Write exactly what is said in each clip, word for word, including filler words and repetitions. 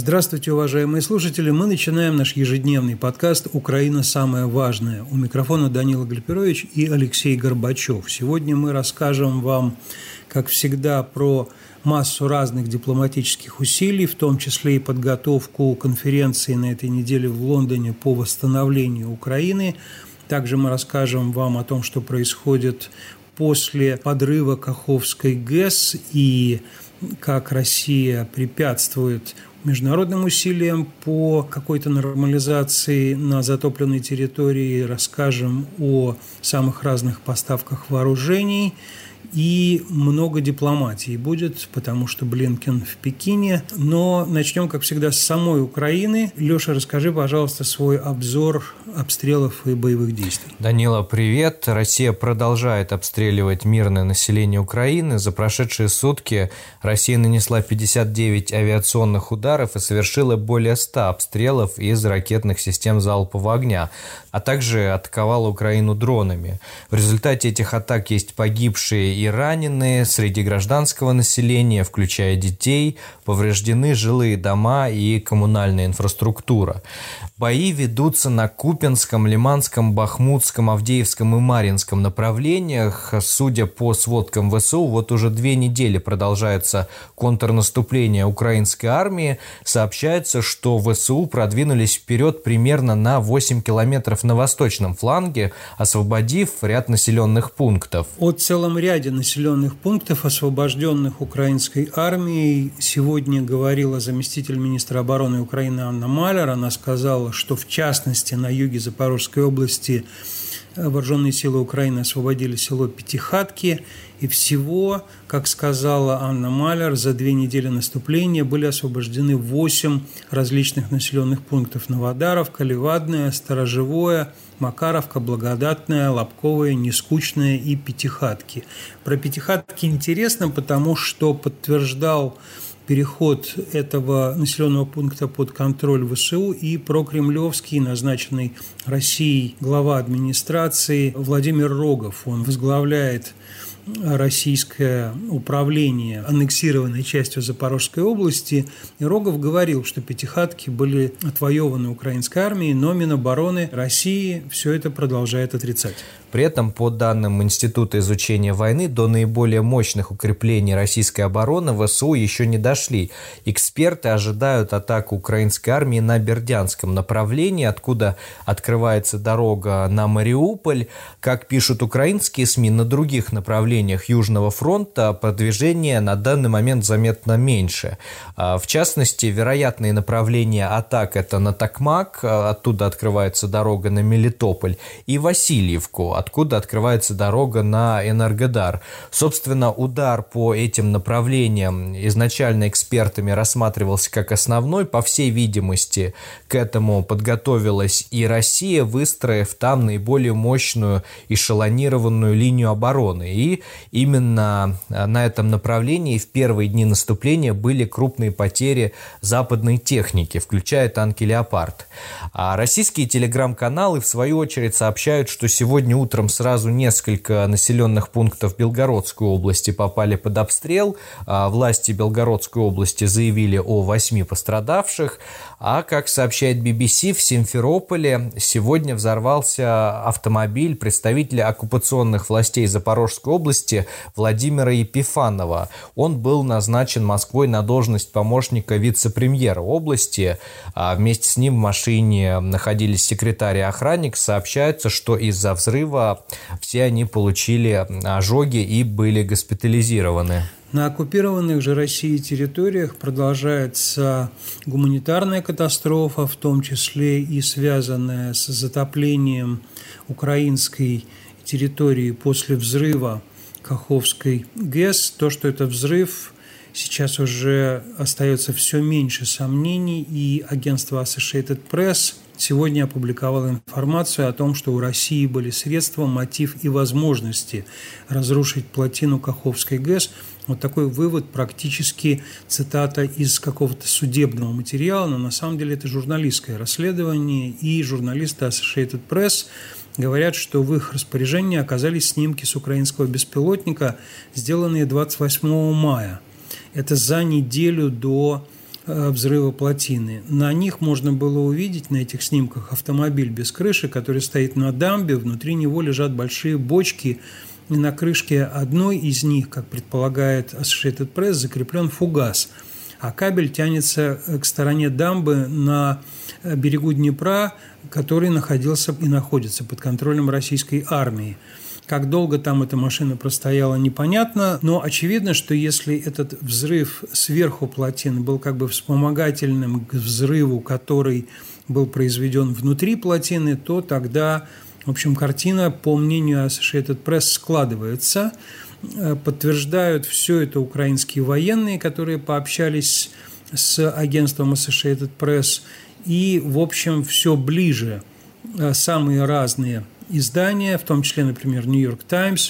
Здравствуйте, уважаемые слушатели. Мы начинаем наш ежедневный подкаст «Украина. Самое важное». У микрофона Данила Глебирович и Алексей Горбачев. Сегодня мы расскажем вам, как всегда, про массу разных дипломатических усилий, в том числе и подготовку конференции на этой неделе в Лондоне по восстановлению Украины. Также мы расскажем вам о том, что происходит после подрыва Каховской ГЭС и как Россия препятствует международным усилиям по какой-то нормализации на затопленной территории. Расскажем о самых разных поставках вооружений. И много дипломатии будет, потому что Блинкен в Пекине. Но начнем, как всегда, с самой Украины. Леша, расскажи, пожалуйста, свой обзор обстрелов и боевых действий. Данила, привет. Россия продолжает обстреливать мирное население Украины. За прошедшие сутки Россия нанесла пятьдесят девять авиационных ударов и совершила более ста обстрелов из ракетных систем залпового огня, а также атаковала Украину дронами. В результате этих атак есть погибшие и раненые среди гражданского населения, включая детей, повреждены жилые дома и коммунальная инфраструктура. Бои ведутся на Купянском, Лиманском, Бахмутском, Авдеевском и Марьинском направлениях. Судя по сводкам ВСУ, вот уже две недели продолжается контрнаступление украинской армии. Сообщается, что ВСУ продвинулись вперед примерно на восемь километров на восточном фланге, освободив ряд населенных пунктов. О целом ряде населенных пунктов, освобожденных украинской армией, сегодня говорила заместитель министра обороны Украины Анна Маляр. Она сказала, что в частности на юге Запорожской области вооруженные силы Украины освободили село Пятихатки, и всего, как сказала Анна Маляр, за две недели наступления были освобождены восемь различных населенных пунктов: Новодаровка, Левадное, Сторожевое, Макаровка, Благодатная, Лобковая, Нескучная и Пятихатки. Про Пятихатки интересно, потому что подтверждал переход этого населенного пункта под контроль ВСУ и прокремлевский, назначенный Россией глава администрации Владимир Рогов. Он возглавляет российское управление аннексированной частью Запорожской области. И Рогов говорил, что Пятихатки были отвоеваны украинской армией, но Минобороны России все это продолжает отрицать. При этом, по данным Института изучения войны, до наиболее мощных укреплений российской обороны ВСУ еще не дошли. Эксперты ожидают атаку украинской армии на Бердянском направлении, откуда открывается дорога на Мариуполь. Как пишут украинские СМИ, на других направлениях Южного фронта продвижение на данный момент заметно меньше. В частности, вероятные направления атак – это на Токмак, оттуда открывается дорога на Мелитополь, и Васильевку, откуда открывается дорога на Энергодар. Собственно, удар по этим направлениям изначально экспертами рассматривался как основной. По всей видимости, к этому подготовилась и Россия, выстроив там наиболее мощную эшелонированную линию обороны. И именно на этом направлении в первые дни наступления были крупные потери западной техники, включая танки «Леопард». А российские телеграм-каналы, в свою очередь, сообщают, что сегодня утром Утром сразу несколько населенных пунктов Белгородской области попали под обстрел. Власти Белгородской области заявили о восьми пострадавших. А, как сообщает би би си, в Симферополе сегодня взорвался автомобиль представителя оккупационных властей Запорожской области Владимира Епифанова. Он был назначен Москвой на должность помощника вице-премьера области. А вместе с ним в машине находились секретарь и охранник. Сообщается, что из-за взрыва все они получили ожоги и были госпитализированы. На оккупированных же Россией территориях продолжается гуманитарная катастрофа, в том числе и связанная с затоплением украинской территории после взрыва Каховской ГЭС. То, что это взрыв, сейчас уже остается все меньше сомнений, и агентство Associated Press сегодня опубликовала информацию о том, что у России были средства, мотив и возможности разрушить плотину Каховской ГЭС. Вот такой вывод, практически цитата из какого-то судебного материала, но на самом деле это журналистское расследование, и журналисты Associated Press говорят, что в их распоряжении оказались снимки с украинского беспилотника, сделанные двадцать восьмого мая. Это за неделю до взрыва плотины. На них можно было увидеть, на этих снимках, автомобиль без крыши, который стоит на дамбе, внутри него лежат большие бочки, и на крышке одной из них, как предполагает Associated Press, закреплен фугас, а кабель тянется к стороне дамбы на берегу Днепра, который находился и находится под контролем российской армии. Как долго там эта машина простояла, непонятно, но очевидно, что если этот взрыв сверху плотины был как бы вспомогательным к взрыву, который был произведен внутри плотины, то тогда, в общем, картина, по мнению Associated Press, складывается. Подтверждают все это украинские военные, которые пообщались с агентством Associated Press, и, в общем, все ближе самые разные издания, в том числе, например, «Нью-Йорк Таймс»,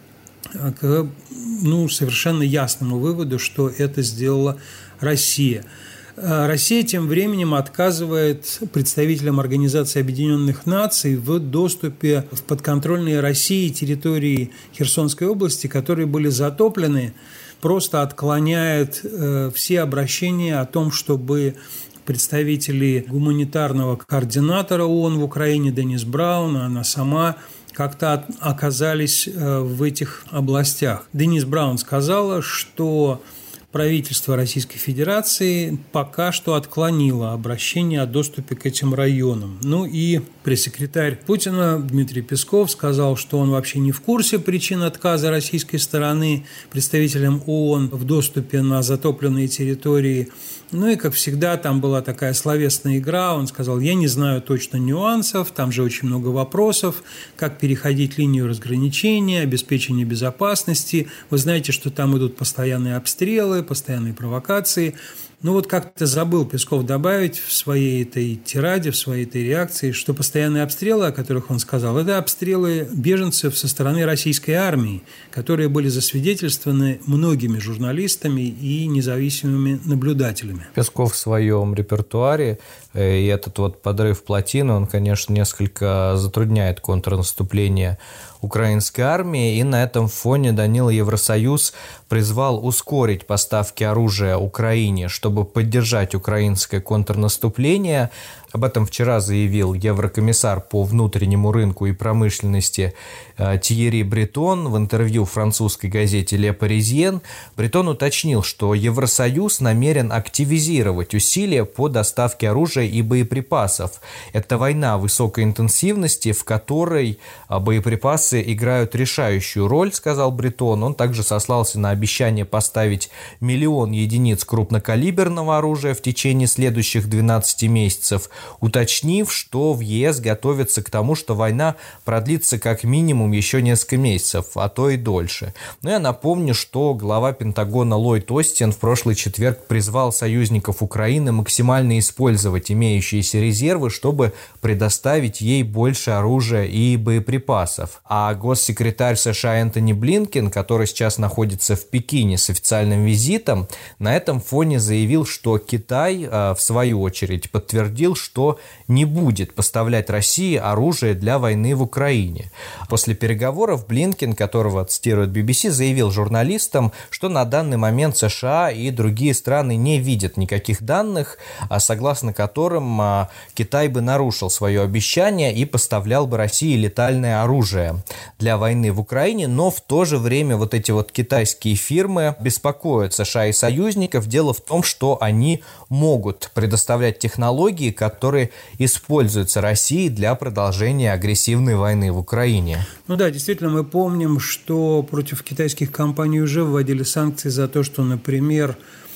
к ну, совершенно ясному выводу, что это сделала Россия. Россия тем временем отказывает представителям Организации Объединенных Наций в доступе в подконтрольные России территории Херсонской области, которые были затоплены, просто отклоняет все обращения о том, чтобы представители гуманитарного координатора ООН в Украине Денис Браун, она сама, как-то оказались в этих областях. Денис Браун сказала, что правительство Российской Федерации пока что отклонило обращение о доступе к этим районам. Ну и пресс-секретарь Путина Дмитрий Песков сказал, что он вообще не в курсе причин отказа российской стороны представителям ООН в доступе на затопленные территории. Ну и, как всегда, там была такая словесная игра. Он сказал, я не знаю точно нюансов, там же очень много вопросов, как переходить линию разграничения, обеспечение безопасности. Вы знаете, что там идут постоянные обстрелы, постоянные провокации. Ну вот как-то забыл Песков добавить в своей этой тираде, в своей этой реакции, что постоянные обстрелы, о которых он сказал, это обстрелы беженцев со стороны российской армии, которые были засвидетельствованы многими журналистами и независимыми наблюдателями. Песков в своем репертуаре, и этот вот подрыв плотины, он, конечно, несколько затрудняет контрнаступление украинской армии, и на этом фоне Данила Евросоюз призвал ускорить поставки оружия Украине, чтобы поддержать украинское контрнаступление. Об этом вчера заявил еврокомиссар по внутреннему рынку и промышленности Тьерри Бретон в интервью французской газете «Ле Паризьен». Бретон уточнил, что Евросоюз намерен активизировать усилия по доставке оружия и боеприпасов. Это война высокой интенсивности, в которой боеприпасы играют решающую роль, сказал Бретон. Он также сослался на обещание поставить миллион единиц крупнокалиберного оружия в течение следующих двенадцати месяцев, уточнив, что в ЕС готовится к тому, что война продлится как минимум еще несколько месяцев, а то и дольше. Но я напомню, что глава Пентагона Ллойд Остин в прошлый четверг призвал союзников Украины максимально использовать имеющиеся резервы, чтобы предоставить ей больше оружия и боеприпасов. А госсекретарь США Энтони Блинкен, который сейчас находится в Пекине с официальным визитом, на этом фоне заявил, что Китай, в свою очередь, подтвердил, что не будет поставлять России оружие для войны в Украине. После переговоров Блинкен, которого цитирует би би си, заявил журналистам, что на данный момент США и другие страны не видят никаких данных, согласно которым Китай бы нарушил свое обещание и поставлял бы России летальное оружие для войны в Украине, но в то же время вот эти вот китайские фирмы беспокоят США и союзников. Дело в том, что они могут предоставлять технологии, которые используются Россией для продолжения агрессивной войны в Украине. Ну да, действительно, мы помним, что против китайских компаний уже вводили санкции за то, что, например,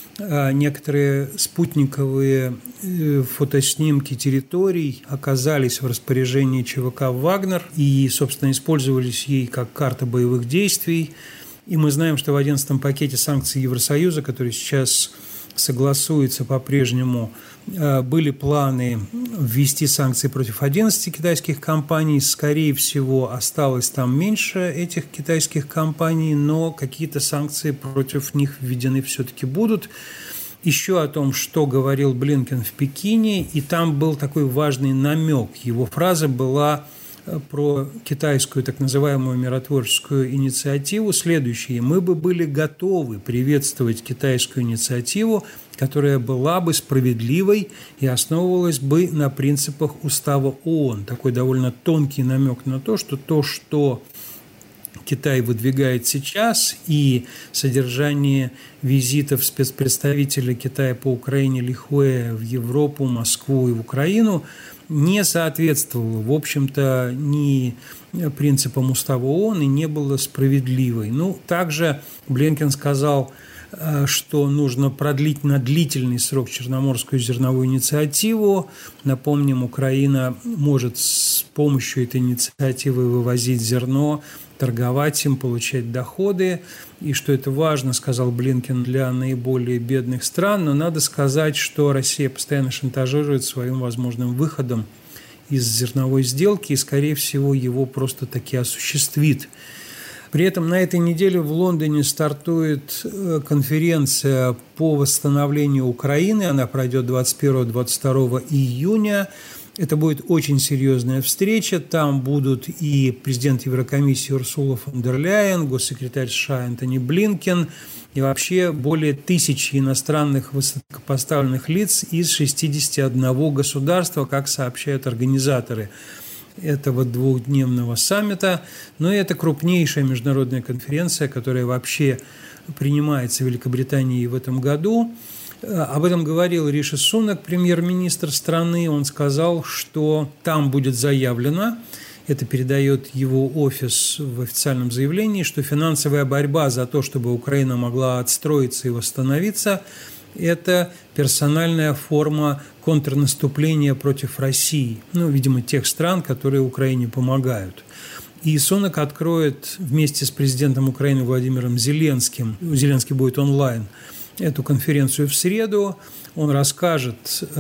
некоторые спутниковые фотоснимки территорий оказались в распоряжении ЧВК «Вагнер» и, собственно, использовались ей как карта боевых действий. И мы знаем, что в одиннадцатом пакете санкций Евросоюза, который сейчас согласуется по-прежнему, были планы ввести санкции против одиннадцати китайских компаний. Скорее всего, осталось там меньше этих китайских компаний, но какие-то санкции против них введены все-таки будут. Еще о том, что говорил Блинкен в Пекине, и там был такой важный намек. Его фраза была про китайскую так называемую миротворческую инициативу следующее. Мы бы были готовы приветствовать китайскую инициативу, которая была бы справедливой и основывалась бы на принципах Устава ООН. Такой довольно тонкий намек на то, что то, что Китай выдвигает сейчас, и содержание визитов спецпредставителя Китая по Украине Ли Хуэя в Европу, Москву и в Украину не соответствовало, в общем-то, ни принципам Устава ООН и не было справедливой. Ну, также Блинкен сказал, что нужно продлить на длительный срок Черноморскую зерновую инициативу. Напомним, Украина может с помощью этой инициативы вывозить зерно, торговать им, получать доходы, и что это важно, сказал Блинкен, для наиболее бедных стран, но надо сказать, что Россия постоянно шантажирует своим возможным выходом из зерновой сделки и, скорее всего, его просто-таки осуществит. При этом на этой неделе в Лондоне стартует конференция по восстановлению Украины, она пройдет двадцать первого — двадцать второго июня. Это будет очень серьезная встреча. Там будут и президент Еврокомиссии Урсула фон дер Ляйен, госсекретарь США Антони Блинкен и вообще более тысячи иностранных высокопоставленных лиц из шестидесяти одного государства, как сообщают организаторы этого двухдневного саммита. Но это крупнейшая международная конференция, которая вообще принимается в Великобритании в этом году. Об этом говорил Риши Сунак, премьер-министр страны. Он сказал, что там будет заявлено, это передает его офис в официальном заявлении, что финансовая борьба за то, чтобы Украина могла отстроиться и восстановиться, это персональная форма контрнаступления против России, ну, видимо, тех стран, которые Украине помогают. И Сунак откроет вместе с президентом Украины Владимиром Зеленским, Зеленский будет онлайн, эту конференцию в среду. Он расскажет,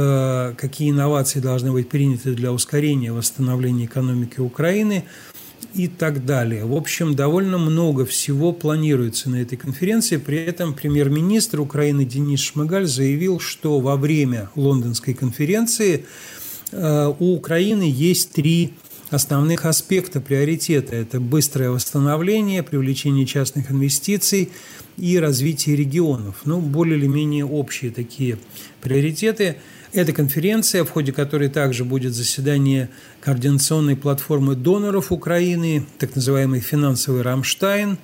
какие инновации должны быть приняты для ускорения восстановления экономики Украины и так далее. В общем, довольно много всего планируется на этой конференции. При этом премьер-министр Украины Денис Шмыгаль заявил, что во время лондонской конференции у Украины есть три основных аспекта приоритета. Это быстрое восстановление, привлечение частных инвестиций и развитие регионов. Ну, более или менее общие такие приоритеты. Эта конференция, в ходе которой также будет заседание координационной платформы доноров Украины, так называемый финансовый Рамштайн,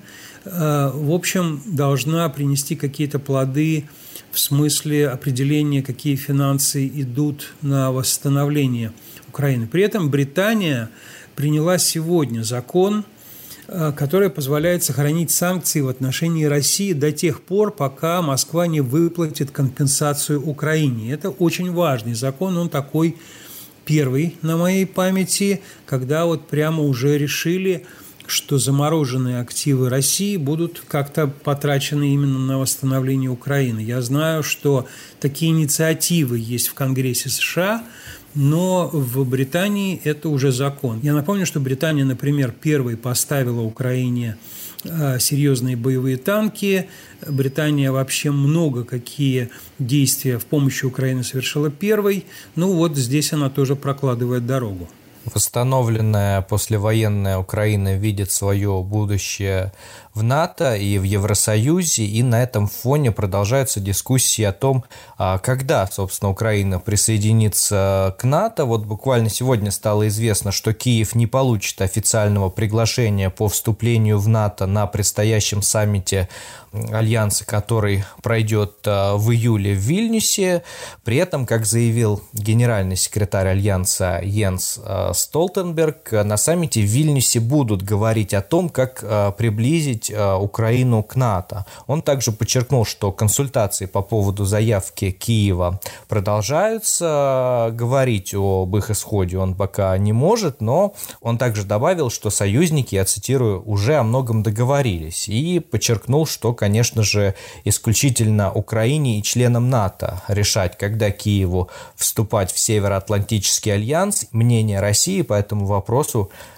в общем, должна принести какие-то плоды в смысле определения, какие финансы идут на восстановление Украины. При этом Британия приняла сегодня закон, который позволяет сохранить санкции в отношении России до тех пор, пока Москва не выплатит компенсацию Украине. Это очень важный закон, он такой первый на моей памяти, когда вот прямо уже решили, что замороженные активы России будут как-то потрачены именно на восстановление Украины. Я знаю, что такие инициативы есть в Конгрессе США, но в Британии это уже закон. Я напомню, что Британия, например, первой поставила Украине серьезные боевые танки. Британия вообще много какие действия в помощи Украины совершила первой. Ну вот здесь она тоже прокладывает дорогу. Восстановленная послевоенная Украина видит свое будущее в НАТО и в Евросоюзе, и на этом фоне продолжаются дискуссии о том, когда, собственно, Украина присоединится к НАТО. Вот буквально сегодня стало известно, что Киев не получит официального приглашения по вступлению в НАТО на предстоящем саммите Альянса, который пройдет в июле в Вильнюсе. При этом, как заявил генеральный секретарь Альянса Йенс Столтенберг, на саммите в Вильнюсе будут говорить о том, как приблизить Украину к НАТО. Он также подчеркнул, что консультации по поводу заявки Киева продолжаются. Говорить об их исходе он пока не может, но он также добавил, что союзники, я цитирую, уже о многом договорились, и подчеркнул, что, конечно же, исключительно Украине и членам НАТО решать, когда Киеву вступать в Североатлантический альянс. Мнение России по этому вопросу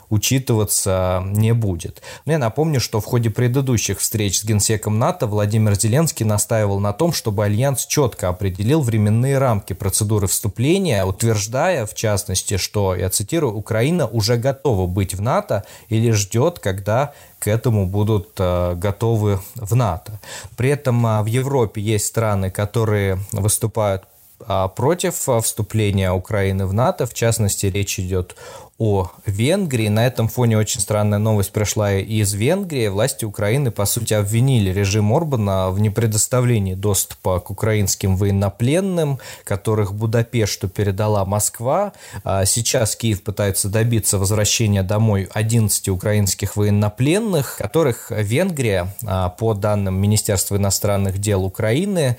учитываться не будет. Но я напомню, что в ходе предыдущих встреч с генсеком НАТО Владимир Зеленский настаивал на том, чтобы Альянс четко определил временные рамки процедуры вступления, утверждая, в частности, что, я цитирую, «Украина уже готова быть в НАТО или ждет, когда к этому будут э, готовы в НАТО». При этом э, в Европе есть страны, которые выступают э, против э, вступления Украины в НАТО. В частности, речь идет о Венгрии. На этом фоне очень странная новость пришла из Венгрии. Власти Украины, по сути, обвинили режим Орбана в непредоставлении доступа к украинским военнопленным, которых Будапешту передала Москва. Сейчас Киев пытается добиться возвращения домой одиннадцати украинских военнопленных, которых Венгрия, по данным Министерства иностранных дел Украины,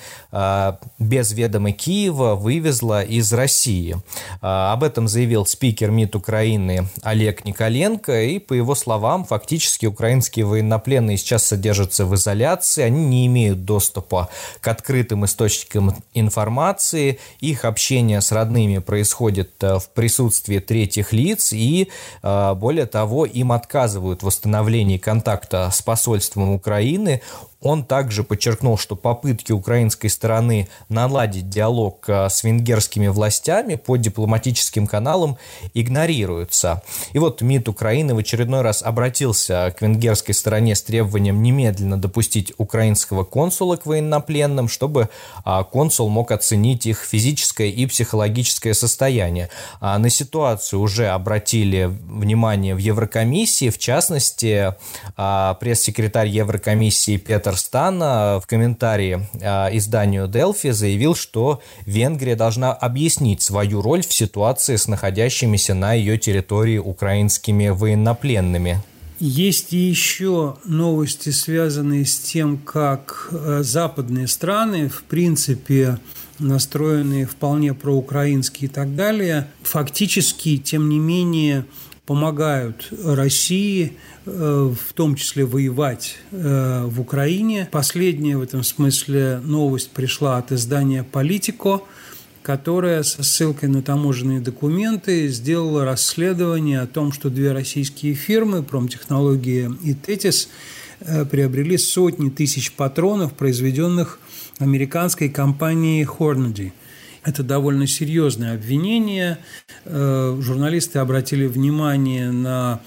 без ведома Киева вывезла из России. Об этом заявил спикер МИД Украины Олег Николенко, и, по его словам, фактически украинские военнопленные сейчас содержатся в изоляции, они не имеют доступа к открытым источникам информации, их общение с родными происходит в присутствии третьих лиц, и, более того, им отказывают в восстановлении контакта с посольством Украины. Он также подчеркнул, что попытки украинской стороны наладить диалог с венгерскими властями по дипломатическим каналам игнорируются. И вот МИД Украины в очередной раз обратился к венгерской стороне с требованием немедленно допустить украинского консула к военнопленным, чтобы консул мог оценить их физическое и психологическое состояние. На ситуацию уже обратили внимание в Еврокомиссии, в частности, пресс-секретарь Еврокомиссии Петр Стана в комментарии изданию Delphi заявил, что Венгрия должна объяснить свою роль в ситуации с находящимися на ее территории украинскими военнопленными. Есть и еще новости, связанные с тем, как западные страны, в принципе, настроенные вполне проукраинские и так далее, фактически, тем не менее, помогают России, в том числе воевать в Украине. Последняя в этом смысле новость пришла от издания «Политико», которая со ссылкой на таможенные документы сделала расследование о том, что две российские фирмы, Промтехнология и Тетис, приобрели сотни тысяч патронов, произведенных американской компанией Hornady. Это довольно серьезное обвинение. Журналисты обратили внимание на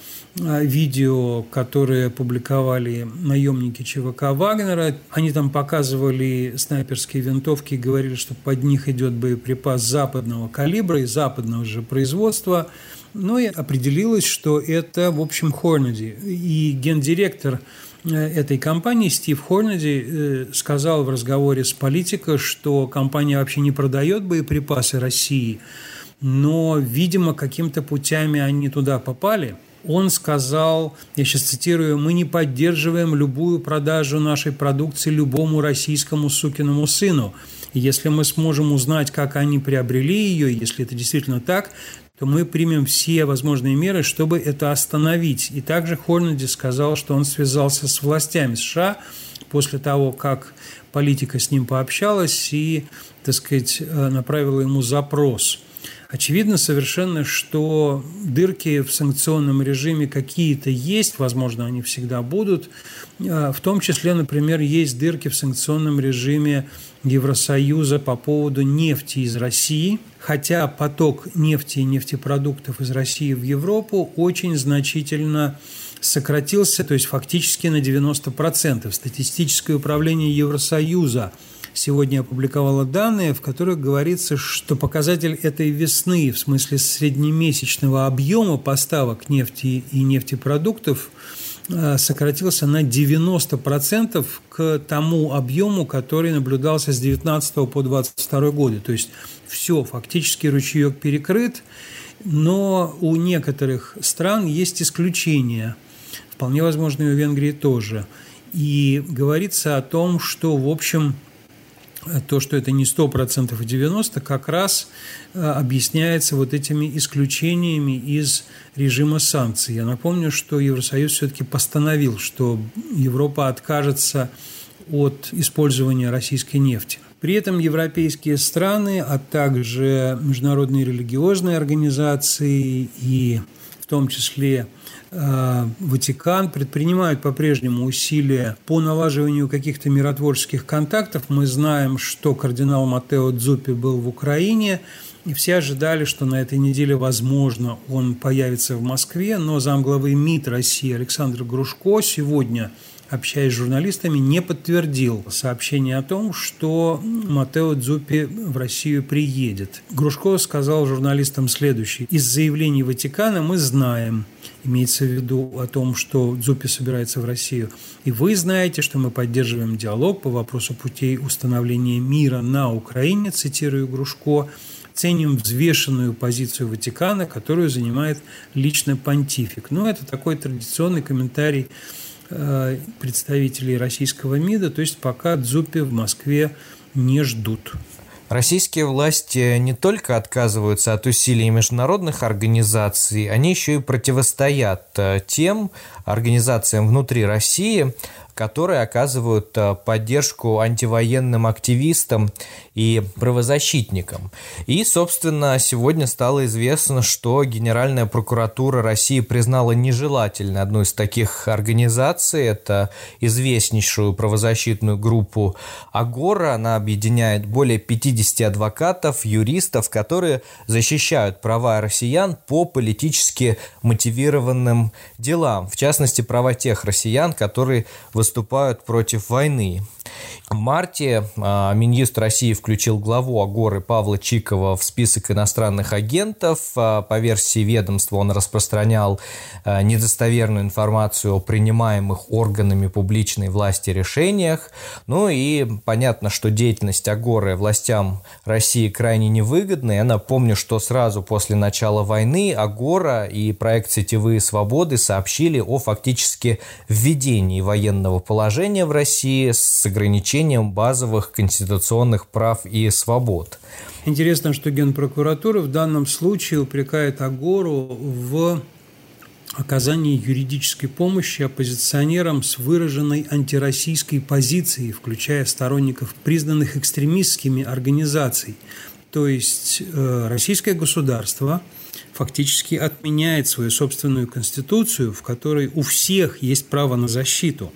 видео, которые публиковали наемники ЧВК Вагнера. Они там показывали снайперские винтовки и говорили, что под них идет боеприпас западного калибра и западного же производства. Но и определилось, что это, в общем, Hornady. И гендиректор этой компании Стив Hornady сказал в разговоре с «Политико», что компания вообще не продает боеприпасы России, но, видимо, каким-то путями они туда попали. Он сказал, я сейчас цитирую: «Мы не поддерживаем любую продажу нашей продукции любому российскому сукиному сыну. И если мы сможем узнать, как они приобрели ее, если это действительно так, то мы примем все возможные меры, чтобы это остановить». И также Hornady сказал, что он связался с властями США после того, как «Политика» с ним пообщалась и, так сказать, направила ему запрос. Очевидно совершенно, что дырки в санкционном режиме какие-то есть, возможно, они всегда будут. В том числе, например, есть дырки в санкционном режиме Евросоюза по поводу нефти из России, хотя поток нефти и нефтепродуктов из России в Европу очень значительно сократился, то есть фактически на девяносто процентов. Статистическое управление Евросоюза сегодня опубликовала данные, в которых говорится, что показатель этой весны, в смысле среднемесячного объема поставок нефти и нефтепродуктов, сократился на девяносто процентов к тому объему, который наблюдался с девятнадцатого по двадцать второй годы. То есть все, фактически ручеек перекрыт, но у некоторых стран есть исключения, вполне возможно, и у Венгрии тоже. И говорится о том, что, в общем, то, что это не сто процентов и девяносто процентов, как раз объясняется вот этими исключениями из режима санкций. Я напомню, что Евросоюз все-таки постановил, что Европа откажется от использования российской нефти. При этом европейские страны, а также международные религиозные организации и в том числе Ватикан, предпринимают по-прежнему усилия по налаживанию каких-то миротворческих контактов. Мы знаем, что кардинал Маттео Дзуппи был в Украине, и все ожидали, что на этой неделе, возможно, он появится в Москве, но замглавы МИД России Александр Грушко сегодня, общаясь с журналистами, не подтвердил сообщение о том, что Маттео Дзуппи в Россию приедет. Грушко сказал журналистам следующее: «Из заявлений Ватикана мы знаем, имеется в виду о том, что Дзуппи собирается в Россию, и вы знаете, что мы поддерживаем диалог по вопросу путей установления мира на Украине», цитирую Грушко, «ценим взвешенную позицию Ватикана, которую занимает лично понтифик». Ну, это такой традиционный комментарий представителей российского МИДа, то есть пока Дзуппи в Москве не ждут. Российские власти не только отказываются от усилий международных организаций, они еще и противостоят тем организациям внутри России, которые оказывают поддержку антивоенным активистам и правозащитникам. И, собственно, сегодня стало известно, что Генеральная прокуратура России признала нежелательной одну из таких организаций. Это известнейшую правозащитную группу «Агора». Она объединяет более пятидесяти адвокатов, юристов, которые защищают права россиян по политически мотивированным делам. В частности, права тех россиян, которые выступают против войны. В марте а, Минюст России включил главу Агоры Павла Чикова в список иностранных агентов. А, по версии ведомства он распространял а, недостоверную информацию о принимаемых органами публичной власти решениях. Ну и понятно, что деятельность Агоры властям России крайне невыгодна. Я напомню, что сразу после начала войны Агора и проект «Сетевые свободы» сообщили о фактически введении военного положения в России с ограничением базовых конституционных прав и свобод. Интересно, что Генпрокуратура в данном случае упрекает Агору в оказании юридической помощи оппозиционерам с выраженной антироссийской позицией, включая сторонников признанных экстремистскими организаций. То есть э, российское государство фактически отменяет свою собственную конституцию, в которой у всех есть право на защиту.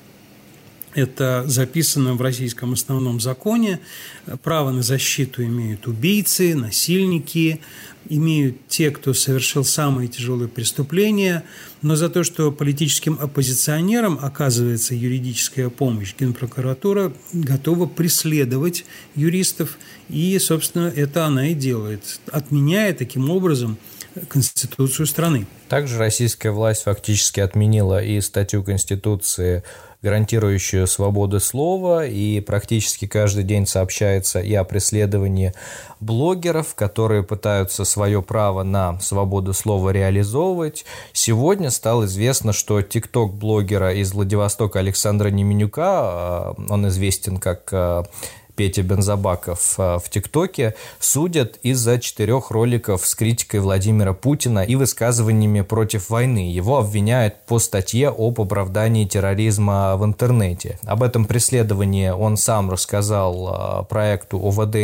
Это записано в российском основном законе. Право на защиту имеют убийцы, насильники, имеют те, кто совершил самые тяжелые преступления. Но за то, что политическим оппозиционерам оказывается юридическая помощь, Генпрокуратура готова преследовать юристов. И, собственно, это она и делает, отменяя таким образом Конституцию страны. Также российская власть фактически отменила и статью Конституции, гарантирующую свободу слова, и практически каждый день сообщается и о преследовании блогеров, которые пытаются свое право на свободу слова реализовывать. Сегодня стало известно, что тикток-блогера из Владивостока Александра Неменюка, он известен как Петя Бензобаков, в ТикТоке, судят из-за четырех роликов с критикой Владимира Путина и высказываниями против войны. Его обвиняют по статье об оправдании терроризма в интернете. Об этом преследовании он сам рассказал проекту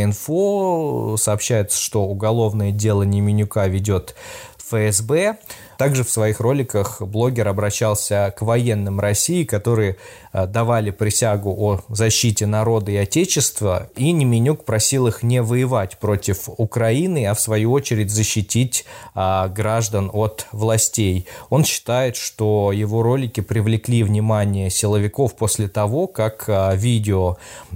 ОВД-Инфо. Сообщается, что уголовное дело Неменюка ведет ФСБ. Также в своих роликах блогер обращался к военным России, которые давали присягу о защите народа и отечества, и Неменюк просил их не воевать против Украины, а в свою очередь защитить а, граждан от властей. Он считает, что его ролики привлекли внимание силовиков после того, как а, видео,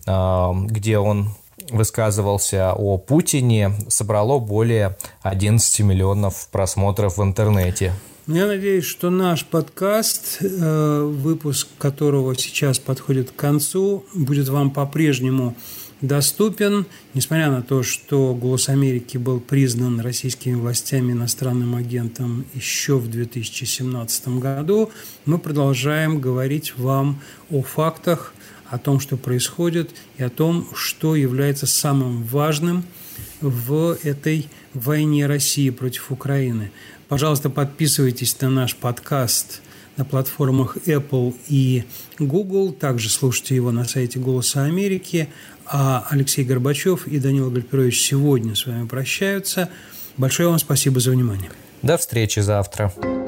а, где он высказывался о Путине, собрало более одиннадцати миллионов просмотров в интернете. Я надеюсь, что наш подкаст, выпуск которого сейчас подходит к концу, будет вам по-прежнему доступен, несмотря на то, что «Голос Америки» был признан российскими властями иностранным агентом еще в две тысячи семнадцатом году. Мы продолжаем говорить вам о фактах, о том, что происходит, и о том, что является самым важным в этой войне России против Украины. Пожалуйста, подписывайтесь на наш подкаст на платформах Apple и Google. Также слушайте его на сайте «Голоса Америки». А Алексей Горбачев и Данила Гальперович сегодня с вами прощаются. Большое вам спасибо за внимание. До встречи завтра.